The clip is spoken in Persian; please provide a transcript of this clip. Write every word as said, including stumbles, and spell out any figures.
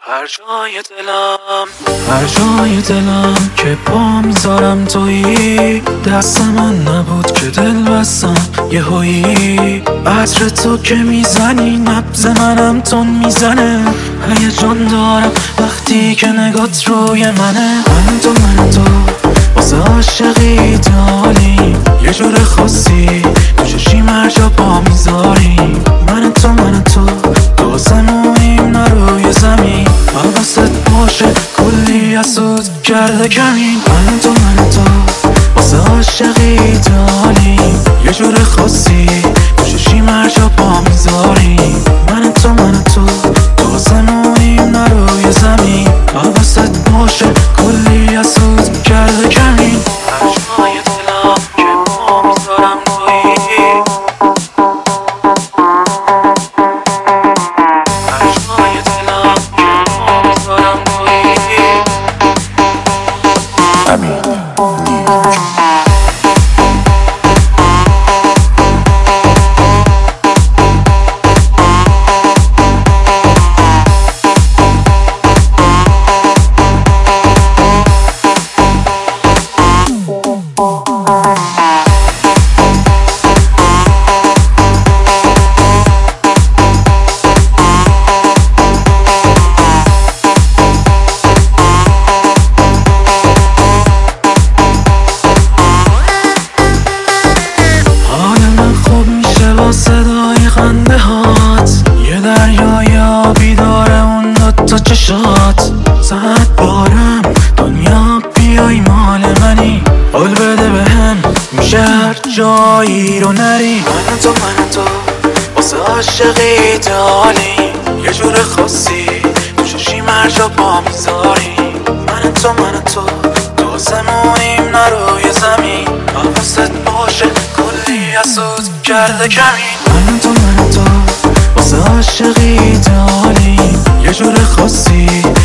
هر جای دلم هر جای دلم که پا میذارم تویی، دست من نبود که دل بستم یه هایی. عطر تو که میزنی نبض منم تون میزنه، هیجان دارم وقتی که نگات روی منه. من تو من تو واسه عاشقی ایدئالیم، یه جور خاصی تو چشیم هر جا پا میذاریم. من تو من تو تو آسمونیم نه روی زمین، حواست باشه کلی حسود کرده کمین. من تو من تو واسه عاشقی ایدئالیم، یه جور خاصی تو چشیم هر جا پا میذاریم. من تو من تو تو آسمونیم نه روی زمین، حواست باشه کلی حسود کرده کمین. هر جای دلم که پا میذارم تویی، هر جای دلم که پا میذارم تویی. امین صدای خنده هات، یه دریای آبی داره اون دوتا چشات. زد بارم دنیا بیای مال منی، قول بده بهم میشه هر جایی رو نری. من تو من تو واسه عاشقی ایدئالیم، یه جور خاصی تو چشیم هر جا پا میذاریم. من تو من تو تو آسمونیم نه روی زمین، حواست باشه کلی حسود کرده کمین. من تو من تو واسه عاشقی ایدئالیم، یه جور خاصی